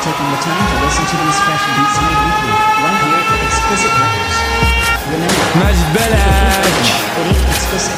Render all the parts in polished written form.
taking the time to listen to these fresh beats made weekly, right here at Explicit Records. Remember, مجید بلک it ain't explicit.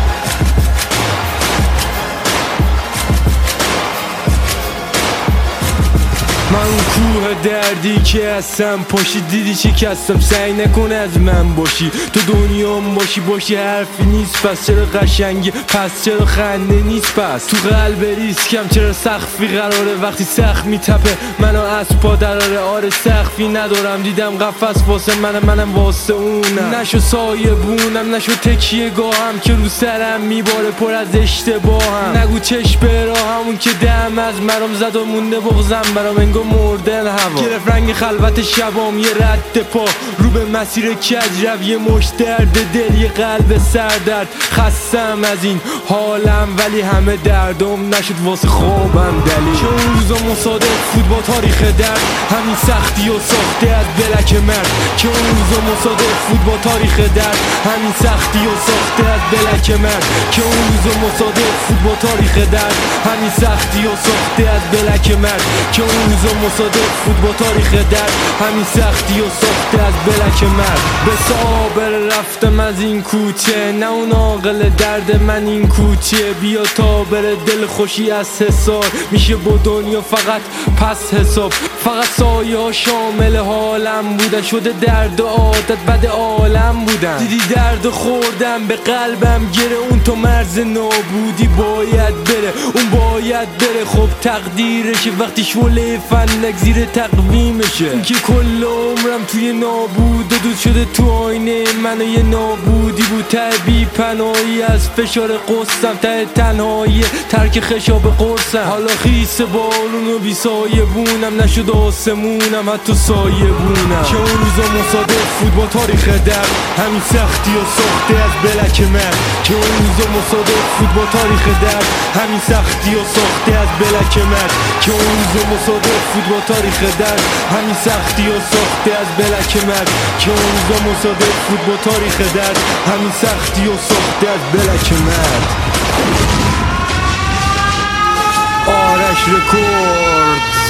من کوه دردی که هستم پاشی دیدی شکستم سعی نکن از من باشی تو دنیام باشی حرفی نیست پس چرا قشنگی پس چرا خنده نیست پس تو قلب ریسکم چرا سقفی قراره وقتی سقف میتپه منو از پا دراره آره سقفی ندارم دیدم قفس واسه منم واسه اونم نشو سایه بونم نشو تکیه گاهم که رو سرم میباره پر از اشتباهم نگو چشم براهم که دم از مرام زد و مونده بغزم برام انگار مردن هوا گرفت رنگ خلوت شبام یه رد پا رو به مسیر کجرو یه مش درد دل یه قلب سردرد خستم از این حالم ولی همه دردم نشد واسه خوابم دلیل که اون روزا مصادف بود با تاریخ درد همین سختی و ساخته از بلک مرد که اون روزا مصادف بود با تاریخ درد همین سختی و ساخته از بلک مرد که اون روزا مصادف بود با تاریخ درد همین سختی و ساخته از بلک مرد که اون روزا مصادف بود با تاریخ درد همین سختی و ساخته از بلک مرد به صابر رفتم از این کوچه نه اون عاقل درد من این کوچه بیا تا بره دل خوشی از حسار میشه با دنیا فقط پس حساب فقط سایه ها شامل حالم بودن شده درد و عادت بد عالم بودن دیدی درد خوردم به قلبم گره اون تو مرز نابودی باید بره اون باید بره خب تقدیرشه وقتی شوله فنک زیر تقویمشه این که کل عمرم توی نابود و دود شده تو آینه منو یه نابودی بود ته بی پناهی از فشار قصم ته تنهایی ترک خشاب قرصم حالا خیس بارون و بی سایه بونم نشد آسمونم حتی سایه بونم که اون روزا مصادف بود با تاریخ درد همین سختی و ساخته از بلک مرد که اون روزا مصادف بود با تاریخ درد همین سختی و ساخته از بلک مرد که اون روزا مصادف بود با تاریخ درد همین سختی و ساخته از بلک مرد که اون روزا مصادف بود با تاریخ درد همین سختی و ساخته از بلک مرد آرش رکورد